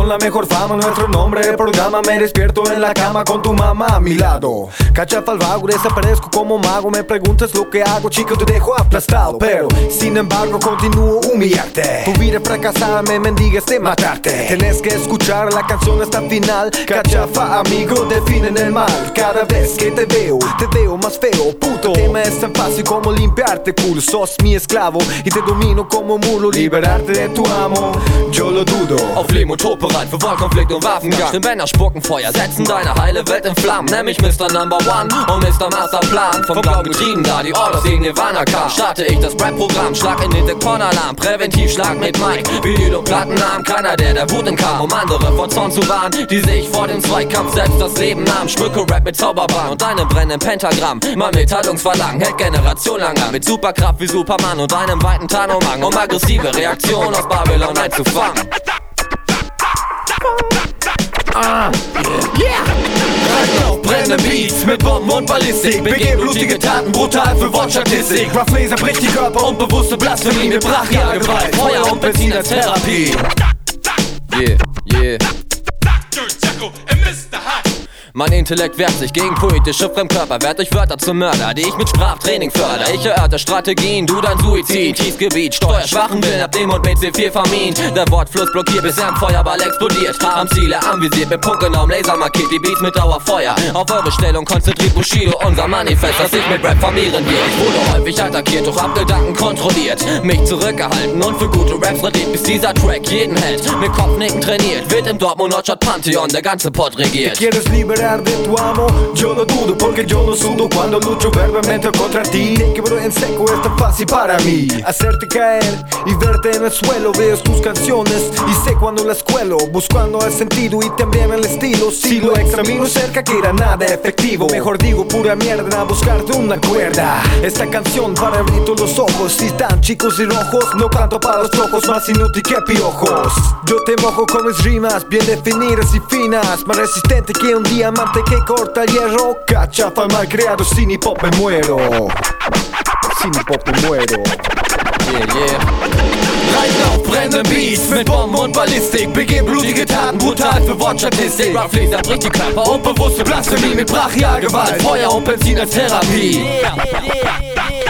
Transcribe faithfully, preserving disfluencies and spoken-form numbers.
con la mejor fama, nuestro nombre el programa. Me despierto en la cama con tu mamá a mi lado. Cachafa al vago, desaparezco como mago. Me preguntas lo que hago, chico, te dejo aplastado. Pero, sin embargo, continúo humillarte. Tu vida fracasada me mendigas de matarte. Tenés que escuchar la canción hasta el final. Cachafa, amigo, definen el mal. Cada vez que te veo, te veo más feo, puto. El tema es tan fácil como limpiarte culo. Sos mi esclavo y te domino como mulo. Liberarte de tu amo, yo lo dudo. Auf Leben und Tod bereit für Wahlkonflikt und Waffengang. Die Männer spucken Feuer, setzen deine heile Welt in Flammen. Nenn mich Mister Number One und Mister Masterplan. Vom Glauben getrieben, da die Orders gegen Nirvana kam, starte ich das Rap-Programm, schlag in den Sektorenalarm. Präventiv schlag mit Mike, Vinyl und Plattennamen. Keiner, der der Wut entkam, um andere vor Zorn zu warnen, die sich vor dem Zweikampf selbst das Leben nahmen. Schmücke Rap mit Zauberbahn und einem brennenden Pentagramm. Mein Mitteilungsverlangen hält Generation lang an. Mit Superkraft wie Superman und einem weiten Tarnumhang, um aggressive Reaktionen aus Babylon einzufangen. Ah, yeah, yeah. Auf brennende Beats mit Bomben und Ballistik. Begehen blutige Taten, brutal für Wortstatistik. Rough Laser bricht die Körper und bewusste Blasphemie mit Brachialgewalt, Feuer und Benzin als Therapie. Yeah, yeah. Mein Intellekt wehrt sich gegen poetische Fremdkörper, werd durch Wörter zum Mörder, die ich mit Sprachtraining förder. Ich erörter Strategien, du dein Suizid. Tiefgebiet, steuerschwachen Willen, ab dem und B C vier vermint. Der Wortfluss blockiert, bis er im Feuerball explodiert. Am Ziele anvisiert, mit punktgenauem Laser markiert die Beats mit Dauerfeuer. Auf eure Stellung konzentriert Bushido unser Manifest, das sich mit Rap formieren wird. Ich wurde häufig attackiert, doch hab Gedanken kontrolliert, mich zurückgehalten und für gute Raps redet, bis dieser Track jeden hält. Mit Kopfnicken trainiert, wird im Dortmund Nordstadt Pantheon der ganze Pott regiert. De tu amo, yo lo dudo porque yo no sudo cuando lucho verbalmente contra ti. Te quebro en seco, es tan fácil para mí hacerte caer y verte en el suelo. Veo tus canciones y sé cuando las cuelo, buscando el sentido y también el estilo. Si lo examino cerca que era nada efectivo, mejor digo pura mierda a buscarte una cuerda. Esta canción para abrir los ojos, si están chicos y rojos, no canto para los flojos, más inútil que piojos. Yo te mojo con mis rimas, bien definidas y finas, más resistente que un diamante que corta el hierro. Cachafa mal creado, sin hip hop me muero. Sin hip hop me muero. Yeah, yeah. Reiten auf brennenden Beats mit Bomben und Ballistik. Begehen blutige Taten, brutal für Wortstatistik. Rough Laser bricht die Körper und bewusste Blasphemie mit Brachialgewalt, Feuer und Benzin als Therapie. Yeah, yeah, yeah.